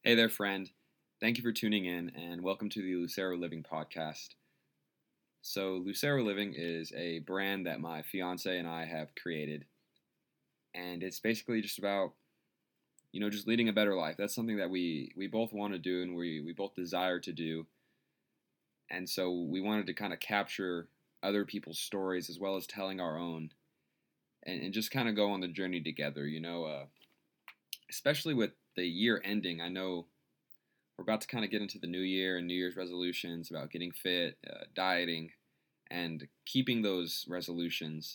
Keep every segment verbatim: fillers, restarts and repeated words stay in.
Hey there, friend. Thank you for tuning in and welcome to the Lucero Living podcast. So, Lucero Living is a brand that my fiance and I have created, and it's basically just about, you know, just leading a better life. That's something that we, we both want to do and we, we both desire to do. And so, we wanted to kind of capture other people's stories as well as telling our own and, and just kind of go on the journey together, you know, uh, especially with the year ending. I know. We're about to kind of get into the new year and New Year's resolutions about getting fit, uh, dieting, and keeping those resolutions,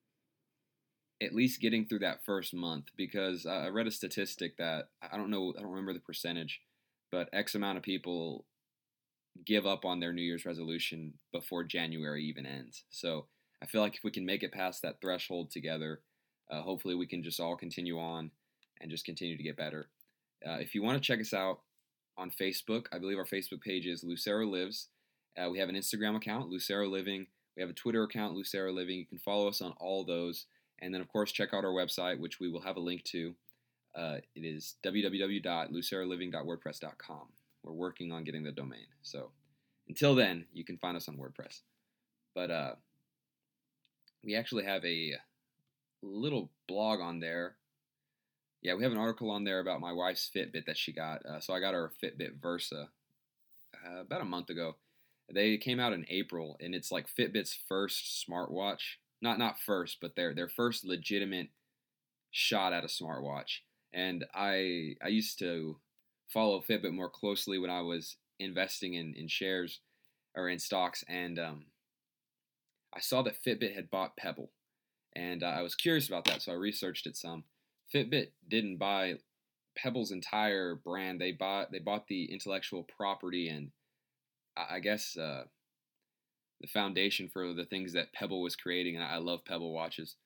at least getting through that first month. Because uh, I read a statistic that I don't know, I don't remember the percentage, but X amount of people give up on their New Year's resolution before January even ends. So I feel like if we can make it past that threshold together, uh, hopefully we can just all continue on and just continue to get better. Uh, if you want to check us out, on Facebook, I believe our Facebook page is Lucero Lives. Uh, we have an Instagram account, Lucero Living. We have a Twitter account, Lucero Living. You can follow us on all those. And then, of course, check out our website, which we will have a link to. Uh, it is w w w dot lucero living dot wordpress dot com. We're working on getting the domain. So until then, you can find us on WordPress. But uh, we actually have a little blog on there. Yeah, we have an article on there about my wife's Fitbit that she got. Uh, so I got her a Fitbit Versa uh, about a month ago. They came out in April, and it's like Fitbit's first smartwatch. Not not first, but their their first legitimate shot at a smartwatch. And I I used to follow Fitbit more closely when I was investing in, in shares or in stocks, and um, I saw that Fitbit had bought Pebble, and uh, I was curious about that, so I researched it some. Fitbit didn't buy Pebble's entire brand. They bought they bought the intellectual property and I, I guess uh, the foundation for the things that Pebble was creating. And I love Pebble watches,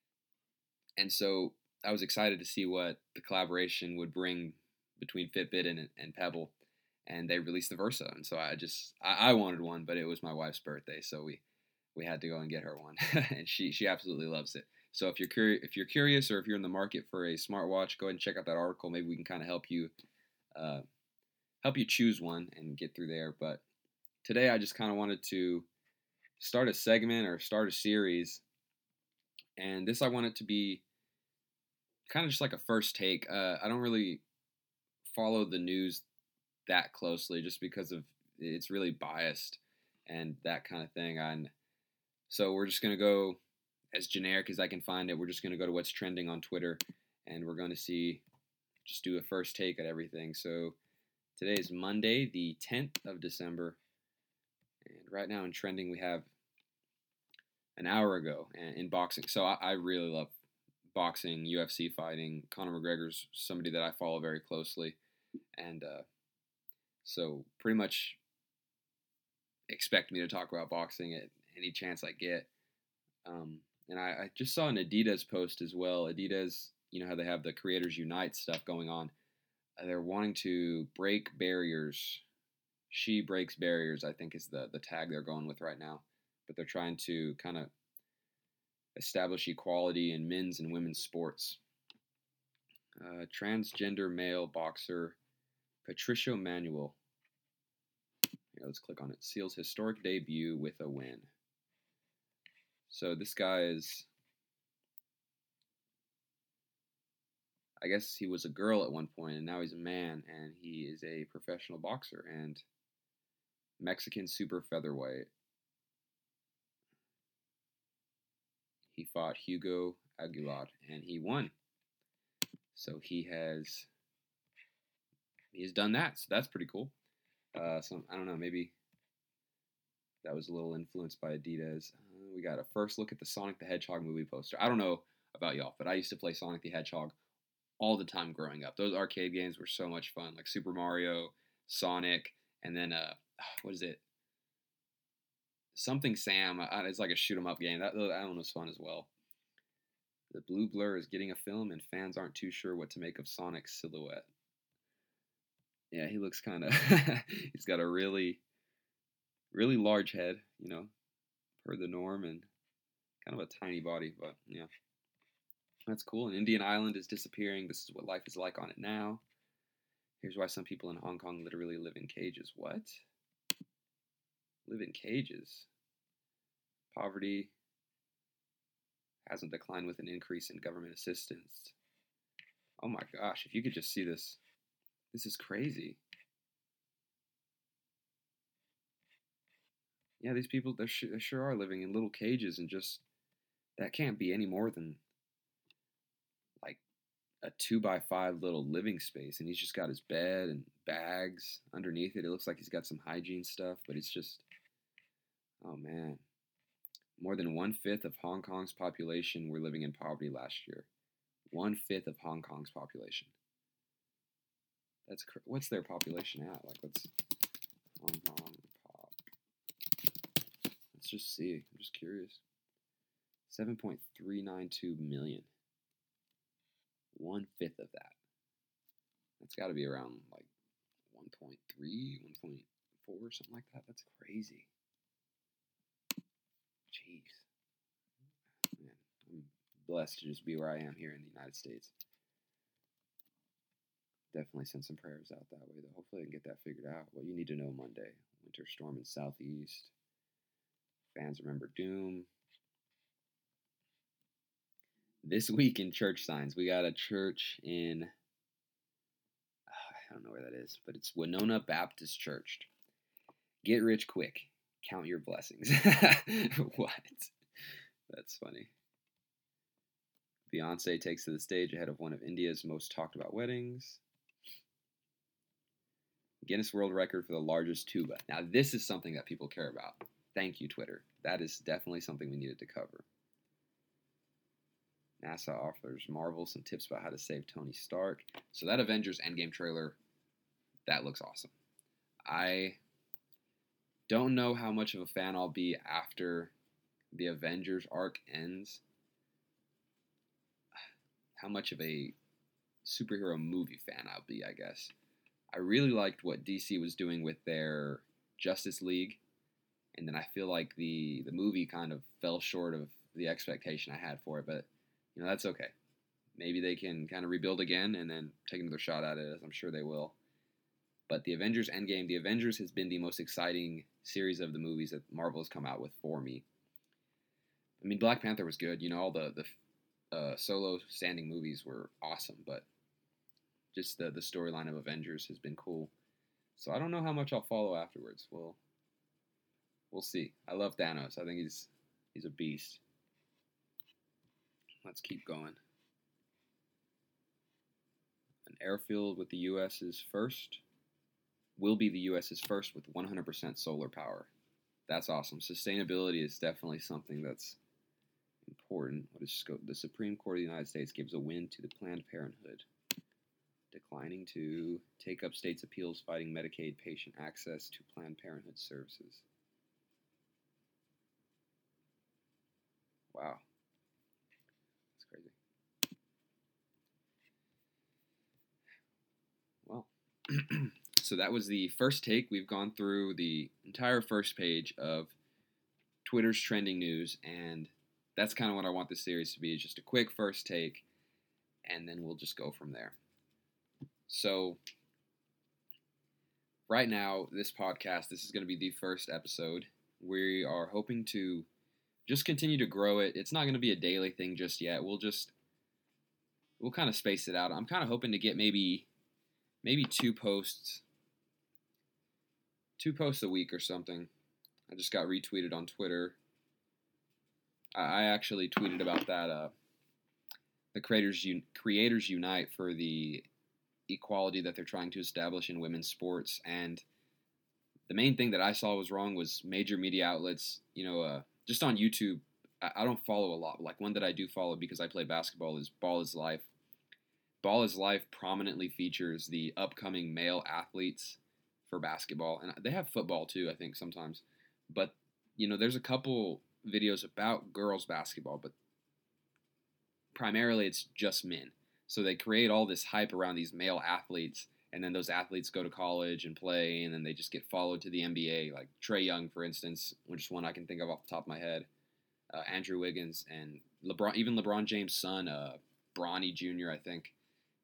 and so I was excited to see what the collaboration would bring between Fitbit and and Pebble. And they released the Versa, and so I just I, I wanted one, but it was my wife's birthday, so we we had to go and get her one, and she she absolutely loves it. So if you're curious, if you're curious, or if you're in the market for a smartwatch, go ahead and check out that article. Maybe we can kind of help you, uh, help you choose one and get through there. But today, I just kind of wanted to start a segment or start a series, and this I want it to be kind of just like a first take. Uh, I don't really follow the news that closely, just because of it's really biased and that kind of thing. And so we're just gonna go as generic as I can find it. We're just going to go to what's trending on Twitter, and we're going to see, just do a first take at everything. So today is Monday, the tenth of December, and right now in trending we have an hour ago in boxing. So I, I really love boxing, U F C fighting. Conor McGregor's somebody that I follow very closely, and uh, so pretty much expect me to talk about boxing at any chance I get. Um, And I, I just saw an Adidas post as well. Adidas, you know how they have the Creators Unite stuff going on. Uh, they're wanting to break barriers. She breaks barriers, I think is the, the tag they're going with right now. But they're trying to kind of establish equality in men's and women's sports. Uh, transgender male boxer Patricio Manuel. Here, let's click on it. Seals historic debut with a win. So this guy is, I guess he was a girl at one point, and now he's a man, and he is a professional boxer and Mexican super featherweight. He fought Hugo Aguilar, and he won. So he has he's done that. So that's pretty cool. Uh, so I don't know, maybe that was a little influenced by Adidas. Uh, we got a first look at the Sonic the Hedgehog movie poster. I don't know about y'all, but I used to play Sonic the Hedgehog all the time growing up. Those arcade games were so much fun, like Super Mario, Sonic, and then uh, what is it? Something Sam. It's like a shoot 'em up game. That that one was fun as well. The Blue Blur is getting a film, and fans aren't too sure what to make of Sonic's silhouette. Yeah, he looks kind of. He's got a really, really large head, you know, per the norm, and kind of a tiny body. But yeah, that's cool. And Indian Island is disappearing. This is what life is like on it now. Here's why some people in Hong Kong literally live in cages. What? Live in cages? Poverty hasn't declined with an increase in government assistance. Oh my gosh, if you could just see this. This is crazy. Yeah, these people, they sure, they sure are living in little cages, and just, that can't be any more than like a two by five little living space. And he's just got his bed and bags underneath it. It looks like he's got some hygiene stuff, but it's just, oh man. More than one fifth of Hong Kong's population were living in poverty last year. One fifth of Hong Kong's population. That's cr- what's their population at? Like, let's Hong Kong pop. Let's just see. I'm just curious. seven point three nine two million. One fifth of that. That's got to be around like one point three, one point four, something like that. That's crazy. Jeez. Man, I'm blessed to just be where I am here in the United States. Definitely send some prayers out that way, though. Hopefully I can get that figured out. What you need to know Monday. Winter storm in southeast. Fans remember doom. This week in church signs, we got a church in, I don't know where that is, but it's Winona Baptist Church. Get rich quick. Count your blessings. What? That's funny. Beyonce takes to the stage ahead of one of India's most talked about weddings. Guinness World Record for the largest tuba. Now, this is something that people care about. Thank you, Twitter. That is definitely something we needed to cover. NASA offers Marvel some tips about how to save Tony Stark. So that Avengers Endgame trailer, that looks awesome. I don't know how much of a fan I'll be after the Avengers arc ends. How much of a superhero movie fan I'll be, I guess. I really liked what D C was doing with their Justice League, and then I feel like the, the movie kind of fell short of the expectation I had for it, but you know, that's okay. Maybe they can kind of rebuild again and then take another shot at it, as I'm sure they will. But the Avengers Endgame, the Avengers has been the most exciting series of the movies that Marvel has come out with for me. I mean, Black Panther was good. You know, all the, the uh, solo standing movies were awesome, but just the, the storyline of Avengers has been cool. So I don't know how much I'll follow afterwards. We'll, we'll see. I love Thanos. I think he's he's a beast. Let's keep going. An airfield with the U S's first will be the U S's first with one hundred percent solar power. That's awesome. Sustainability is definitely something that's important. What is scope? The Supreme Court of the United States gives a win to the Planned Parenthood, declining to take up states' appeals fighting Medicaid patient access to Planned Parenthood services. Wow. Crazy. Well, so that was the first take. We've gone through the entire first page of Twitter's trending news, and that's kind of what I want this series to be, is just a quick first take, and then we'll just go from there. So right now, this podcast, this is going to be the first episode. We are hoping to just continue to grow it. It's not going to be a daily thing just yet. We'll just, we'll kind of space it out. I'm kind of hoping to get maybe, maybe two posts, two posts a week or something. I just got retweeted on Twitter. I actually tweeted about that, uh, the creators, Un- creators unite for the equality that they're trying to establish in women's sports. And the main thing that I saw was wrong was major media outlets, you know, uh, just on YouTube. I, I don't follow a lot. Like, one that I do follow because I play basketball is Ball is Life. Ball is Life prominently features the upcoming male athletes for basketball. And they have football too, I think, sometimes. But, you know, there's a couple videos about girls basketball, but primarily it's just men. So they create all this hype around these male athletes, and then those athletes go to college and play, and then they just get followed to the N B A. Like Trae Young, for instance, which is one I can think of off the top of my head. Uh, Andrew Wiggins and LeBron, even LeBron James' son, uh, Bronny Junior, I think.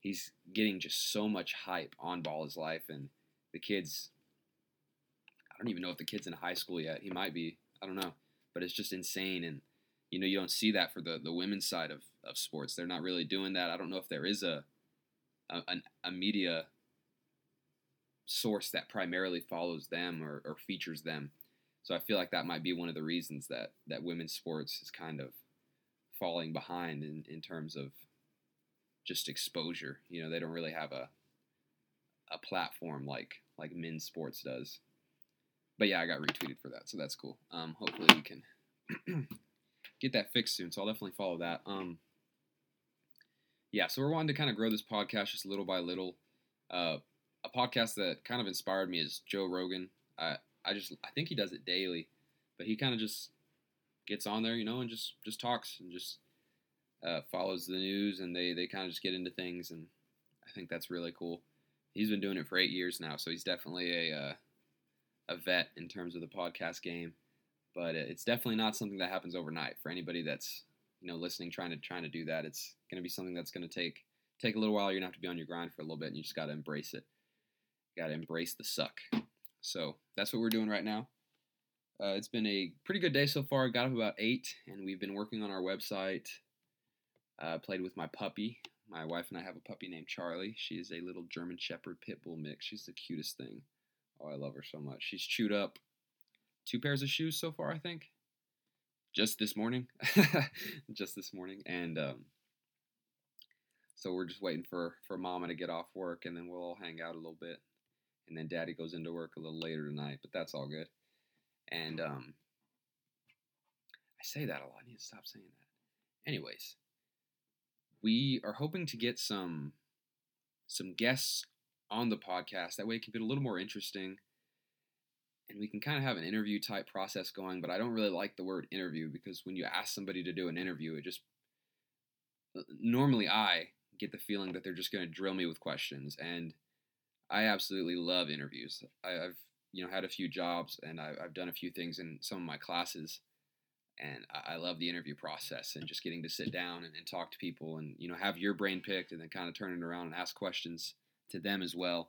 he's getting just so much hype on Ball Is Life, and the kids, I don't even know if the kid's in high school yet. He might be. I don't know. But it's just insane. And, you know, you don't see that for the, the women's side of, of sports. They're not really doing that. I don't know if there is a, a, a media source that primarily follows them or, or features them. So I feel like that might be one of the reasons that, that women's sports is kind of falling behind in, in terms of just exposure. You know, they don't really have a a platform like like men's sports does. But yeah, I got retweeted for that, so that's cool. Um, hopefully we can get that fixed soon. So I'll definitely follow that. Um, yeah, so we're wanting to kind of grow this podcast just little by little. Uh, a podcast that kind of inspired me is Joe Rogan. I I just I think he does it daily, but he kind of just gets on there, you know, and just just talks and just uh, follows the news, and they they kind of just get into things, and I think that's really cool. He's been doing it for eight years now, so he's definitely a uh, a vet in terms of the podcast game. But it's definitely not something that happens overnight. For anybody that's, you know, listening, trying to trying to do that, it's going to be something that's going to take take a little while. You're going to have to be on your grind for a little bit, and you just got to embrace it. You got to embrace the suck. So that's what we're doing right now. Uh, it's been a pretty good day so far. Got up about eight, and we've been working on our website. Uh, played with my puppy. My wife and I have a puppy named Charlie. She is a little German Shepherd Pit Bull mix. She's the cutest thing. Oh, I love her so much. She's chewed up two pairs of shoes so far, I think. Just this morning. Just this morning. And um, so we're just waiting for, for Mama to get off work, and then we'll all hang out a little bit. And then Daddy goes into work a little later tonight, but that's all good. And um, I say that a lot. I need to stop saying that. Anyways, we are hoping to get some some guests on the podcast. That way it can get a little more interesting, and we can kind of have an interview type process going, but I don't really like the word interview, because when you ask somebody to do an interview, it just, normally I get the feeling that they're just going to drill me with questions, and I absolutely love interviews. I, I've, you know, had a few jobs, and I, I've done a few things in some of my classes, and I, I love the interview process and just getting to sit down and, and talk to people and, you know, have your brain picked and then kind of turn it around and ask questions to them as well.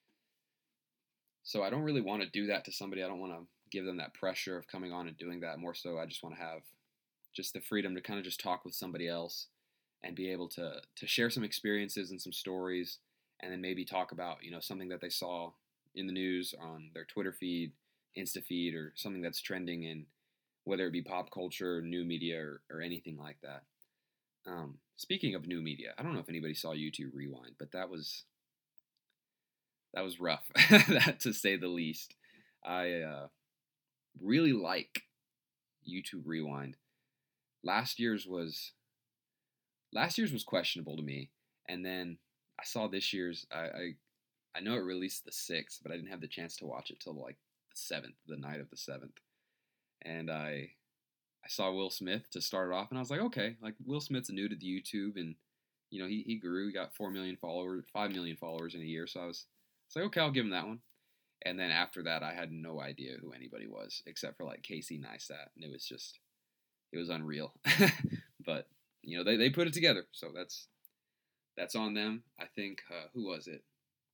So I don't really want to do that to somebody. I don't want to give them that pressure of coming on and doing that. More so, I just want to have just the freedom to kind of just talk with somebody else and be able to to share some experiences and some stories, and then maybe talk about, you know, something that they saw in the news on their Twitter feed, Insta feed, or something that's trending in, whether it be pop culture, new media, or, or anything like that. Um, speaking of new media, I don't know if anybody saw YouTube Rewind, but that was that was rough, that to say the least. I uh, really like YouTube Rewind. Last year's was last year's was questionable to me, and then I saw this year's. I I, I know it released the sixth, but I didn't have the chance to watch it till like the seventh, the night of the seventh, and I I saw Will Smith to start it off, and I was like, okay, like Will Smith's new to the YouTube, and you know he he grew, he got four million followers, five million followers in a year, so I was, I was like, okay, I'll give him that one. And then after that, I had no idea who anybody was except for like Casey Neistat, and it was just, it was unreal. But you know they they put it together, so that's that's on them. I think uh, who was it?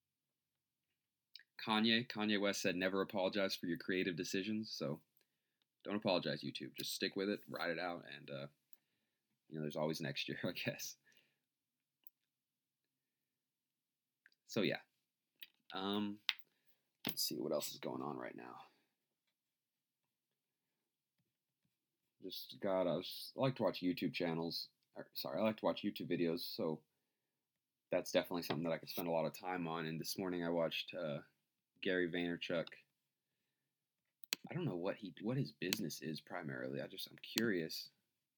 Kanye. Kanye West said, "Never apologize for your creative decisions." So don't apologize, YouTube. Just stick with it, ride it out, and uh, you know, there's always next year, I guess. So yeah. Um, let's see what else is going on right now. Just got. I, was, I like to watch YouTube channels. Or, sorry, I like to watch YouTube videos. So that's definitely something that I could spend a lot of time on. And this morning I watched uh, Gary Vaynerchuk. I don't know what he what his business is primarily. I just I'm curious.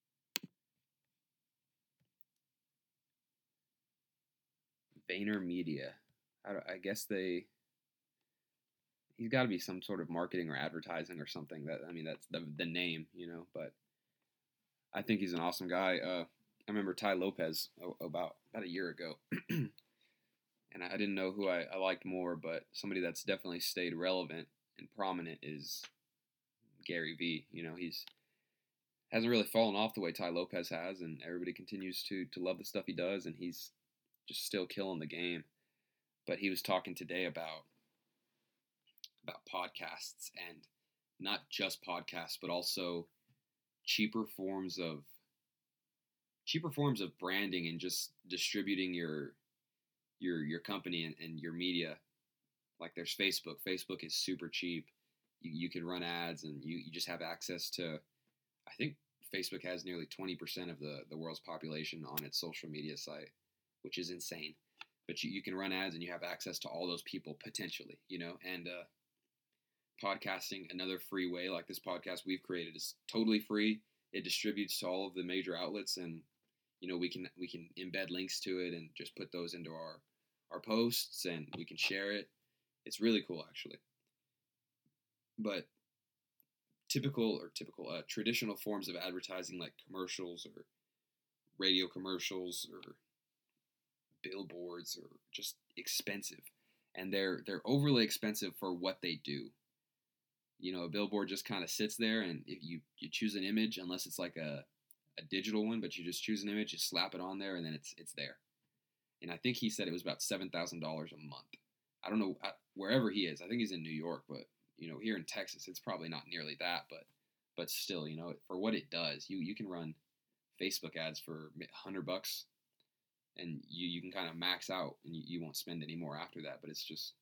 VaynerMedia. I, I guess they. He's got to be some sort of marketing or advertising or something. That I mean, that's the the name, you know. But I think he's an awesome guy. Uh, I remember Tai Lopez about about a year ago, and I didn't know who I, I liked more, but somebody that's definitely stayed relevant and prominent is Gary V. You know, he's hasn't really fallen off the way Tai Lopez has, and everybody continues to to love the stuff he does, and he's just still killing the game. But he was talking today about about podcasts, and not just podcasts, but also cheaper forms of cheaper forms of branding and just distributing your your your company and, and your media. Like there's Facebook. Facebook is super cheap. You, you can run ads, and you, you just have access to, I think Facebook has nearly twenty percent of the, the world's population on its social media site, which is insane. But you, you can run ads and you have access to all those people potentially, you know, and uh, podcasting, another free way, like this podcast we've created, is totally free. It distributes to all of the major outlets, and, you know, we can, we can embed links to it and just put those into our, our posts, and we can share it. It's really cool, actually. But typical or typical uh, traditional forms of advertising, like commercials or radio commercials or billboards, are just expensive, and they're they're overly expensive for what they do. You know, a billboard just kind of sits there, and if you you choose an image, unless it's like a a digital one, but you just choose an image, you slap it on there, and then it's it's there. And I think he said it was about seven thousand dollars a month. I don't know, wherever he is. I think he's in New York, but, you know, here in Texas, it's probably not nearly that. But but still, you know, for what it does, you, you can run Facebook ads for a hundred bucks, and you, you can kind of max out, and you, you won't spend any more after that. But it's just,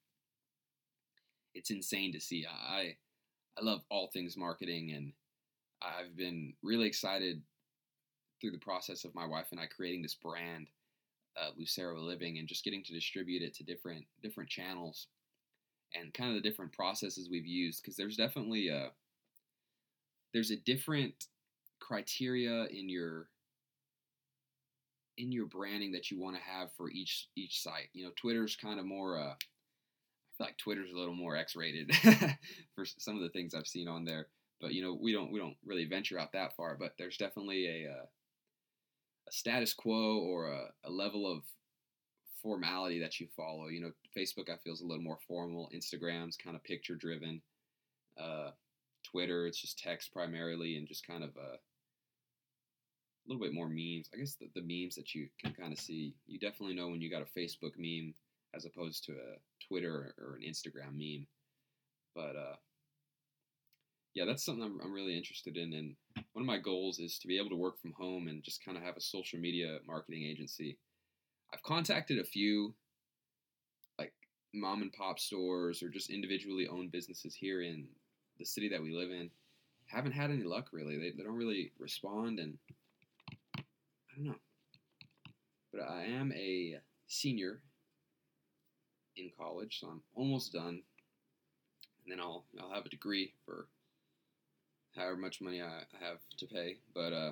it's insane to see. I I love all things marketing, and I've been really excited through the process of my wife and I creating this brand, Uh, Lucero Living, and just getting to distribute it to different different channels, and kind of the different processes we've used, because there's definitely a there's a different criteria in your in your branding that you want to have for each each site. You know, Twitter's kind of more uh, I feel like Twitter's a little more X-rated for some of the things I've seen on there, but you know, we don't we don't really venture out that far. But there's definitely a uh, a status quo, or a, a level of formality that you follow. You know, Facebook, I feel, is a little more formal. Instagram's kind of picture driven. Uh, Twitter, it's just text primarily, and just kind of a, a little bit more memes. I guess the, the memes that you can kind of see, you definitely know when you got a Facebook meme as opposed to a Twitter or an Instagram meme. But uh, yeah, that's something I'm, I'm really interested in. And one of my goals is to be able to work from home and just kind of have a social media marketing agency. I've contacted a few like mom and pop stores or just individually owned businesses here in the city that we live in. Haven't had any luck, really. They, they don't really respond, and I don't know. But I am a senior in college, so I'm almost done. And then I'll I'll have a degree for however much money I have to pay. But uh,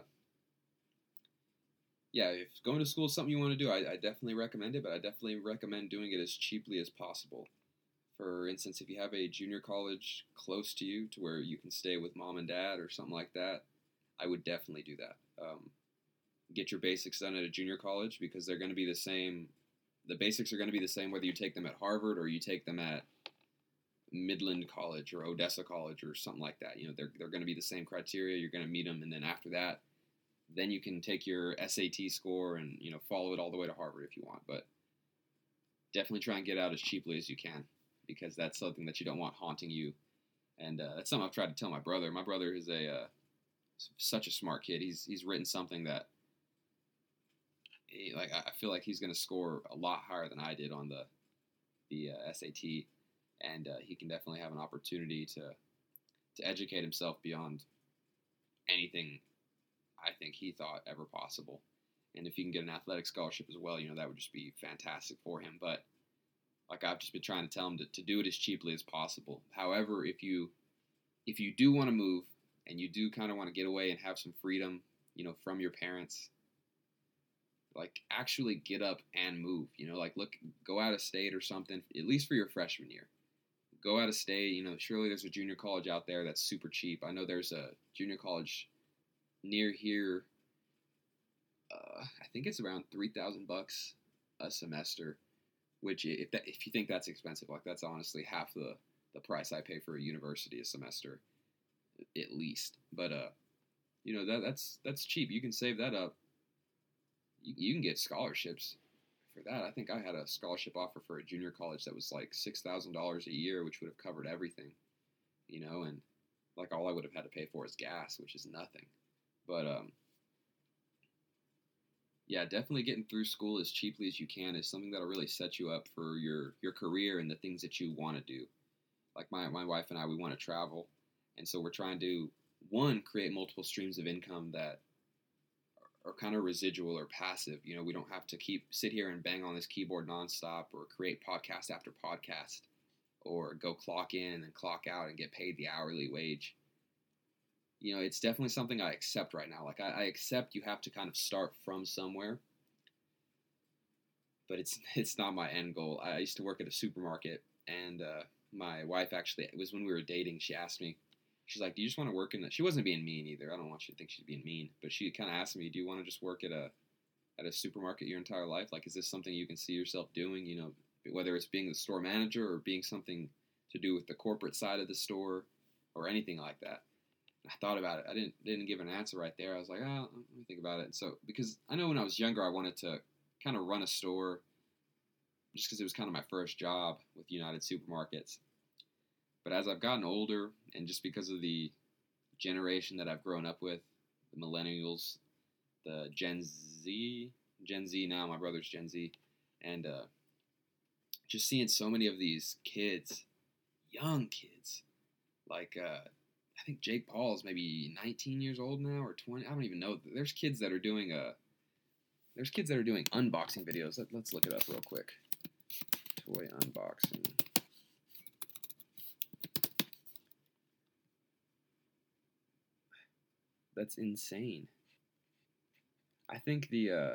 yeah, if going to school is something you want to do, I, I definitely recommend it, but I definitely recommend doing it as cheaply as possible. For instance, if you have a junior college close to you to where you can stay with mom and dad or something like that, I would definitely do that. Um, get your basics done at a junior college, because they're going to be the same. The basics are going to be the same whether you take them at Harvard or you take them at Midland College or Odessa College or something like that. You know, they're they're going to be the same criteria. You're going to meet them, and then after that, then you can take your S A T score and, you know, follow it all the way to Harvard if you want. But definitely try and get out as cheaply as you can, because that's something that you don't want haunting you. And uh, that's something I've tried to tell my brother. My brother is a uh, such a smart kid. He's he's written something that he, like I feel like he's going to score a lot higher than I did on the the uh, S A T, and uh, he can definitely have an opportunity to to educate himself beyond anything I think he thought ever possible. And if he can get an athletic scholarship as well, you know, that would just be fantastic for him. But like I've just been trying to tell him to, to do it as cheaply as possible. However, if you if you do want to move and you do kind of want to get away and have some freedom, you know, from your parents, like actually get up and move. You know, like look, go out of state or something, at least for your freshman year. Go out of state. You know, surely there's a junior college out there that's super cheap. I know there's a junior college near here. Uh, I think it's around three thousand bucks a semester. Which, if that, if you think that's expensive, like that's honestly half the, the price I pay for a university a semester, at least. But uh, you know that that's that's cheap. You can save that up. You, you can get scholarships for that, I think I had a scholarship offer for a junior college that was like six thousand dollars a year, which would have covered everything, you know, and like all I would have had to pay for is gas, which is nothing. But um, yeah, definitely getting through school as cheaply as you can is something that'll really set you up for your your career and the things that you want to do. Like my my wife and I, we want to travel, and so we're trying to one create multiple streams of income that are kind of residual or passive. You know, we don't have to keep sit here and bang on this keyboard nonstop or create podcast after podcast or go clock in and clock out and get paid the hourly wage. You know, it's definitely something I accept right now. Like I, I accept you have to kind of start from somewhere, but it's it's not my end goal. I used to work at a supermarket, and uh, my wife actually, it was when we were dating, she asked me, she's like, do you just want to work in the, she wasn't being mean either. I don't want you to think she's being mean, but she kind of asked me, do you want to just work at a, at a supermarket your entire life? Like, is this something you can see yourself doing? You know, whether it's being the store manager or being something to do with the corporate side of the store or anything like that. And I thought about it. I didn't, didn't give an answer right there. I was like, oh, let me think about it. And so, because I know when I was younger, I wanted to kind of run a store just because it was kind of my first job with United Supermarkets. But as I've gotten older, and just because of the generation that I've grown up with, the millennials, the Gen Z, Gen Z now, my brother's Gen Z, and uh, just seeing so many of these kids, young kids, like uh, I think Jake Paul is maybe nineteen years old now or twenty. I don't even know. There's kids that are doing a, there's kids that are doing unboxing videos. Let, let's look it up real quick. Toy unboxing. That's insane. I think the uh,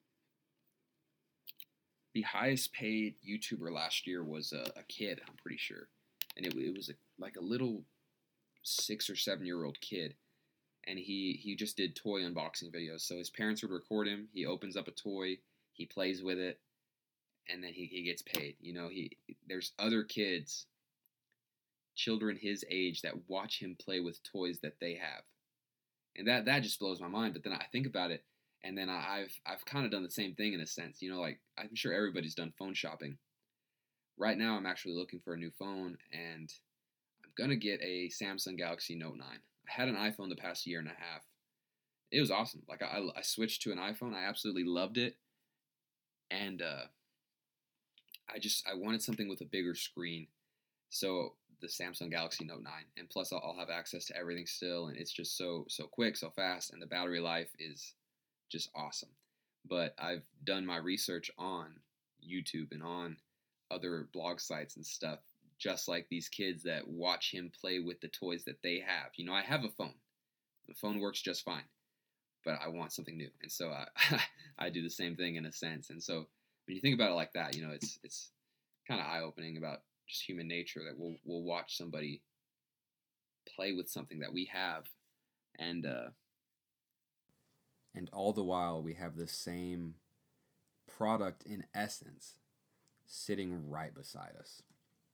the highest paid YouTuber last year was a, a kid. I'm pretty sure, and it, it was a, like a little six or seven year old kid, and he he just did toy unboxing videos. So his parents would record him. He opens up a toy, he plays with it, and then he, he gets paid. You know, he there's other kids, children his age, that watch him play with toys that they have. And that, that just blows my mind. But then I think about it, and then I, I've I've kind of done the same thing in a sense. You know, like I'm sure everybody's done phone shopping. Right now, I'm actually looking for a new phone, and I'm gonna get a Samsung Galaxy Note nine. I had an iPhone the past year and a half. It was awesome. Like I, I switched to an iPhone. I absolutely loved it, and uh, I just I wanted something with a bigger screen. So the Samsung Galaxy Note nine, and plus I'll, I'll have access to everything still, and it's just so so quick, so fast, and the battery life is just awesome. But I've done my research on YouTube and on other blog sites and stuff, just like these kids that watch him play with the toys that they have. You know, I have a phone. The phone works just fine, but I want something new, and so I I do the same thing in a sense. And so when you think about it like that, you know, it's it's kind of eye opening about just human nature, that we'll we'll watch somebody play with something that we have, and uh, and all the while we have the same product in essence sitting right beside us.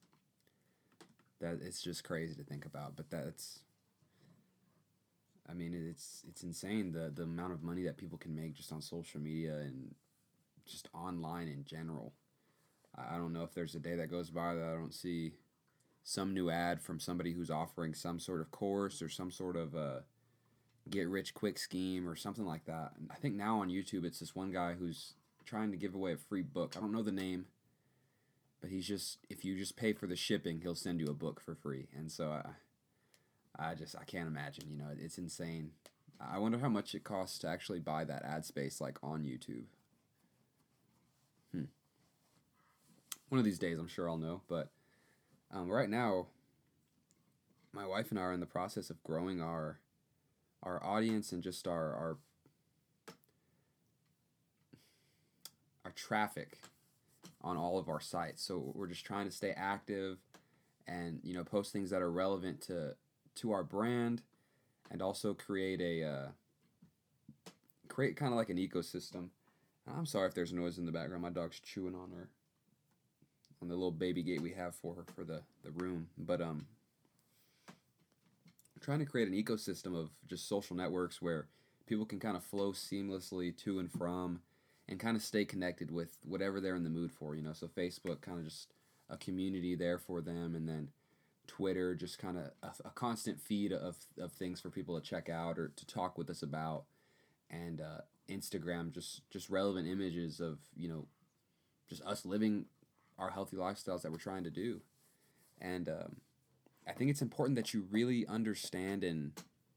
That it's just crazy to think about, but that's, I mean, it's it's insane the the amount of money that people can make just on social media and just online in general. I don't know if there's a day that goes by that I don't see some new ad from somebody who's offering some sort of course or some sort of uh, get-rich-quick scheme or something like that. And I think now on YouTube it's this one guy who's trying to give away a free book. I don't know the name, but he's just, if you just pay for the shipping, he'll send you a book for free. And so I, I just, I can't imagine, you know, it's insane. I wonder how much it costs to actually buy that ad space, like on YouTube. Hmm. One of these days, I'm sure I'll know. But um, right now, my wife and I are in the process of growing our our audience and just our our our traffic on all of our sites. So we're just trying to stay active and, you know, post things that are relevant to to our brand, and also create a uh, create kind of like an ecosystem. I'm sorry if there's noise in the background. My dog's chewing on her on the little baby gate we have for her for the, the room. But um, trying to create an ecosystem of just social networks where people can kind of flow seamlessly to and from and kind of stay connected with whatever they're in the mood for, you know. So Facebook, kind of just a community there for them, and then Twitter, just kind of a, a constant feed of, of things for people to check out or to talk with us about, and uh, Instagram, just just relevant images of, you know, just us living our healthy lifestyles that we're trying to do. And um, I think it's important that you really understand and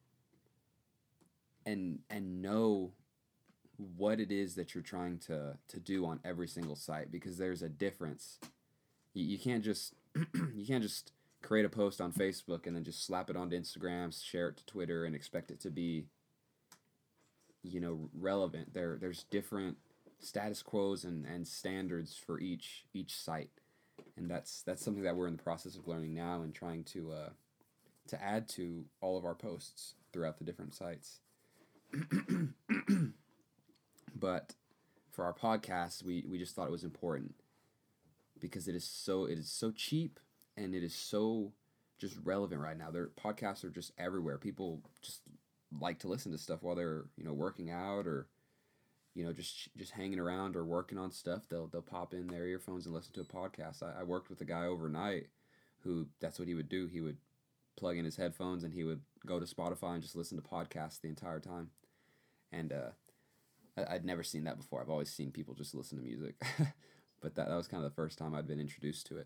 and and know what it is that you're trying to to do on every single site, because there's a difference. You, you can't just you can't just create a post on Facebook and then just slap it onto Instagram, share it to Twitter, and expect it to be, you know, relevant. There there's different status quos and, and standards for each each site, and that's that's something that we're in the process of learning now and trying to uh, to add to all of our posts throughout the different sites. But for our podcast, we, we just thought it was important because it is so it is so cheap, and it is so just relevant right now. Their podcasts are just everywhere. People just like to listen to stuff while they're, you know, working out, or, you know, just just hanging around or working on stuff. They'll they'll pop in their earphones and listen to a podcast. I, I worked with a guy overnight who, that's what he would do. He would plug in his headphones and he would go to Spotify and just listen to podcasts the entire time. And uh, I, I'd never seen that before. I've always seen people just listen to music. But that, that was kind of the first time I'd been introduced to it.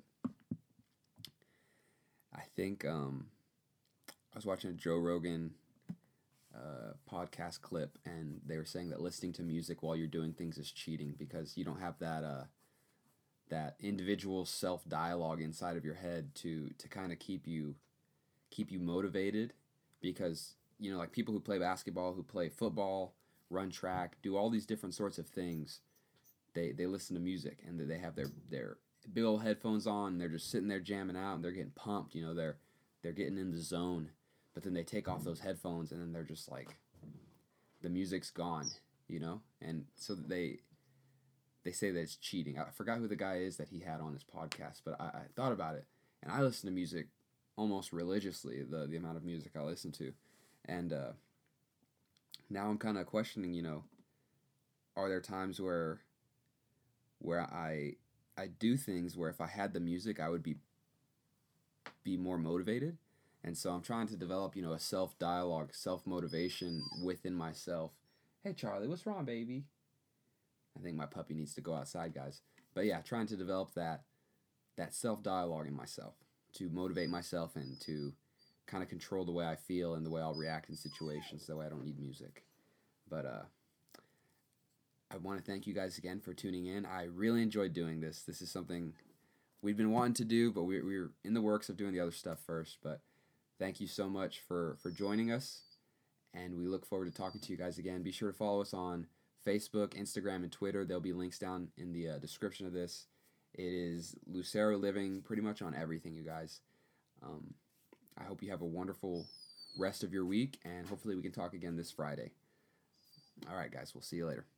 I think um, I was watching a Joe Rogan uh, podcast clip, and they were saying that listening to music while you're doing things is cheating, because you don't have that uh, that individual self dialogue inside of your head to to kind of keep you keep you motivated. Because, you know, like people who play basketball, who play football, run track, do all these different sorts of things, they they listen to music, and they have their their big old headphones on, and they're just sitting there jamming out, and they're getting pumped, you know, they're they're getting in the zone. But then they take off those headphones, and then they're just like, the music's gone, you know? And so they they say that it's cheating. I forgot who the guy is that he had on his podcast, but I, I thought about it, and I listen to music almost religiously, the, the amount of music I listen to. And uh, now I'm kind of questioning, you know, are there times where where I I do things where if I had the music, I would be be more motivated. And so I'm trying to develop, you know, a self-dialogue, self-motivation within myself. Hey, Charlie, what's wrong, baby? I think my puppy needs to go outside, guys. But yeah, trying to develop that that self-dialogue in myself to motivate myself and to kind of control the way I feel and the way I'll react in situations. That way I don't need music. But uh, I want to thank you guys again for tuning in. I really enjoyed doing this. This is something we've been wanting to do, but we're, we're in the works of doing the other stuff first. But thank you so much for, for joining us, and we look forward to talking to you guys again. Be sure to follow us on Facebook, Instagram, and Twitter. There'll be links down in the uh, description of this. It is Lucero Living pretty much on everything, you guys. Um, I hope you have a wonderful rest of your week, and hopefully we can talk again this Friday. All right, guys, we'll see you later.